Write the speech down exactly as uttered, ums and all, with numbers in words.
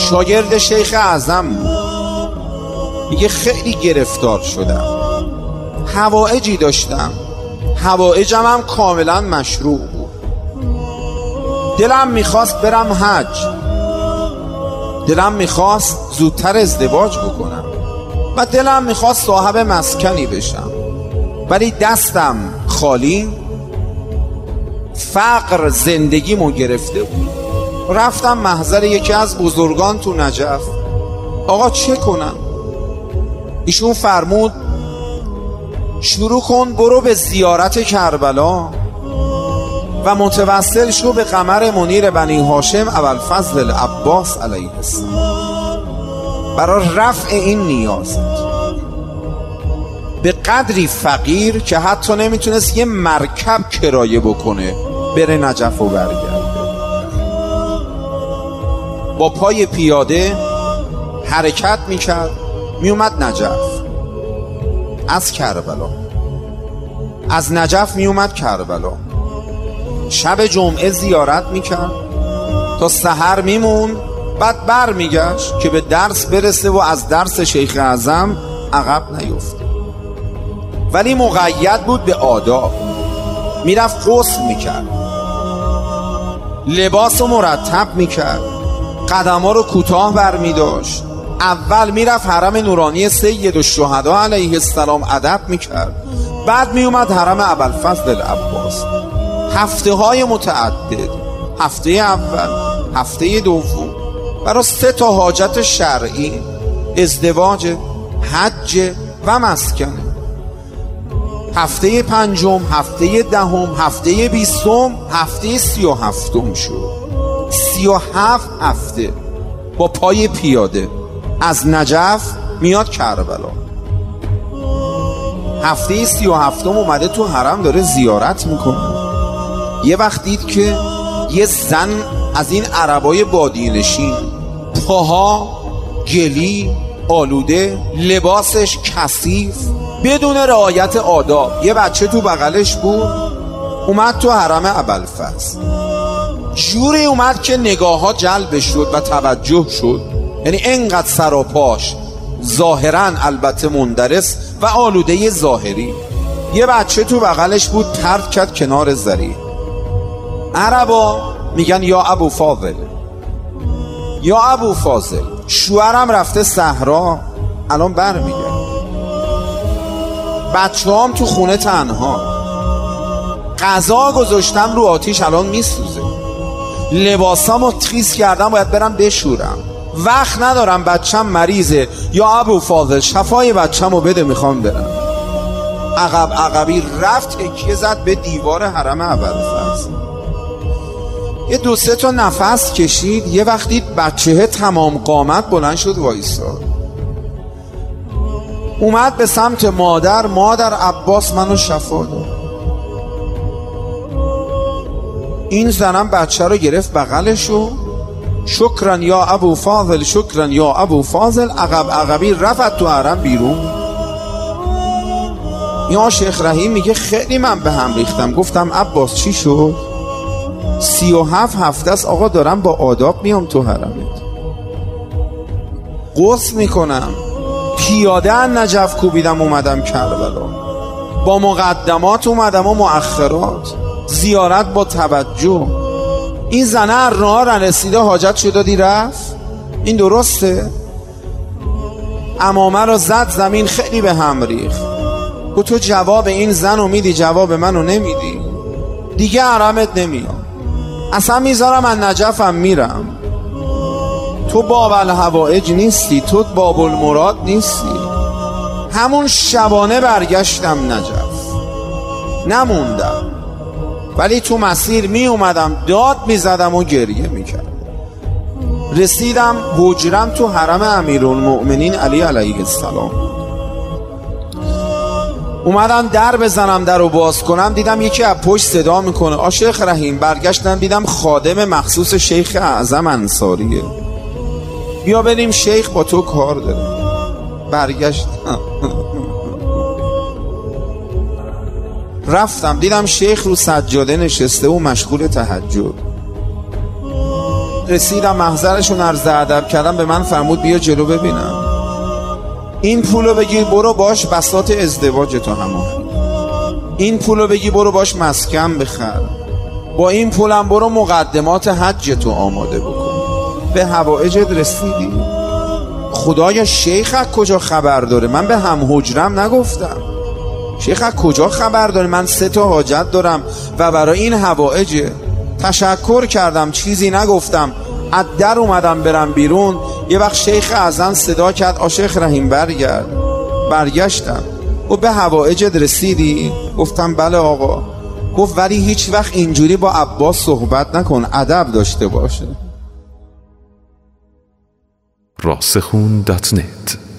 شاگرد شیخ اعظم بود. میگه خیلی گرفتار شدم، حوائجی داشتم، حوائجم هم کاملا مشروع بود. دلم میخواست برم حج، دلم میخواست زودتر ازدواج بکنم و دلم میخواست صاحب مسکنی بشم، ولی دستم خالی، فقر زندگیمو گرفته بود. رفتم محضر یکی از بزرگان تو نجف. آقا چه کنم؟ ایشون فرمود شروع کن برو به زیارت کربلا و متوسل شو به قمر منیر بنی هاشم ابوالفضل العباس علیه السلام برای رفع این نیازت. به قدری فقیر که حتی نمیتونست یه مرکب کرایه بکنه بره نجف و برگرده. با پای پیاده حرکت میکرد، میومد نجف از کربلا، از نجف میومد کربلا، شب جمعه زیارت میکرد تا سحر میمون، بعد بر میگشت که به درس برسه و از درس شیخ اعظم عقب نیفته. ولی مقید بود به آداب. میرفت غسل میکرد، لباس رو مرتب میکرد، قدم‌ها رو کوتاه برمیداشت. اول میرفت حرم نورانی سید الشهدا علیه السلام ادب میکرد، بعد میومد حرم ابوالفضل العباس. هفته های متعدد، هفته اول، هفته دوم، برای سه تا حاجت شرعی، ازدواج، حج و مسکن. هفته پنجم، هفته دهم، هفته بیستم، هفته سی و هفتم شد. سی و هفت هفته با پای پیاده از نجف میاد کربلا. هفته سی و هفتم اومده تو حرم داره زیارت میکنه. یه وقت دید که یه زن از این عربای بادیه‌نشین، پاها گلی آلوده، لباسش کثیف، بدون رعایت آداب، یه بچه تو بغلش بود، اومد تو حرم ابوالفضل. جوری اومد که نگاه ها جلب شد و توجه شد، یعنی انقدر سراپاش ظاهرا البته مندرس و آلوده ظاهری، یه بچه تو بغلش بود، پرت کرد کنار زری. عربا میگن یا ابو فاضل، یا ابو فاضل، شوهرم رفته صحرا الان بر میگه، بچه هم تو خونه تنها، غذا گذاشتم رو آتیش الان میسوزه، لباسامو تخیس کردم باید برم بشورم، وقت ندارم بچم مریضه، یا ابو فاضل شفای بچمو بده میخوام برم. عقب عقبی رفت تکیه زد به دیوار حرم ابوالفضل. یه دو سه تا نفس کشید، یه وقتی بچه تمام قامت بلند شد وایساد، اومد به سمت مادر، مادر عباس منو شفا داد. این زنم بچه رو گرفت بغلشو، شکرن یا ابو فاضل، شکرن یا ابو فاضل، عقب عقبی رفت تو حرم بیرون. یا شیخ رحیم میگه خیلی من به هم ریختم، گفتم عباس چی شد؟ سی و هفت هفته است آقا دارم با آداب میام تو حرمت، غسل میکنم، پیاده ان نجف کوبیدم اومدم کربلا، با مقدمات اومدم و مؤخرات، زیارت با توجه. این زنه راه رسیده حاجت شد دادی رفت، این درسته؟ عمامه رو زد زمین، خیلی به هم ریخت. و تو جواب این زن رو میدی، جواب منو نمیدی، دیگه حرمت نمیام، اصلا میذارم از نجفم میرم. تو باب الحوائج نیستی، تو باب المراد نیستی. همون شبانه برگشتم نجف، نموندم، ولی تو مسیر می اومدم داد می زدم و گریه می کردم. رسیدم حجرم تو حرم امیرالمؤمنین علی علیه السلام. اومدم در بزنم، در رو باز کنم، دیدم یکی از پشت صدا میکنه آ شیخ رحیم. برگشتم دیدم خادم مخصوص شیخ اعظم انصاریه، بیا بریم شیخ با تو کار داره. برگشتم رفتم دیدم شیخ رو سجاده نشسته و مشغول تهجد. رسیدم محضرشون عرض ادب کردم، به من فرمود بیا جلو ببینم، این پولو بگیر برو باش بساط ازدواج تو همون، این پولو بگی برو باش مسکن بخر، با این پولم برو مقدمات حج تو آماده بکن. به حوائجت رسیدی؟ خدایا شیخ از کجا خبر داره؟ من به هم حجرم نگفتم. شیخ از کجا خبر داره؟ من سه تا حاجت دارم و برای این حوائجه. تشکر کردم، چیزی نگفتم، از در اومدم برم بیرون. یه وقت شیخ اعظم صدا کرد آ شیخ رحیم برگرد. برگشتم و به حوائجت رسیدی؟ گفتم بله آقا. گفت ولی هیچ وقت اینجوری با عباس صحبت نکن، ادب داشته باشه. راسخون دات نت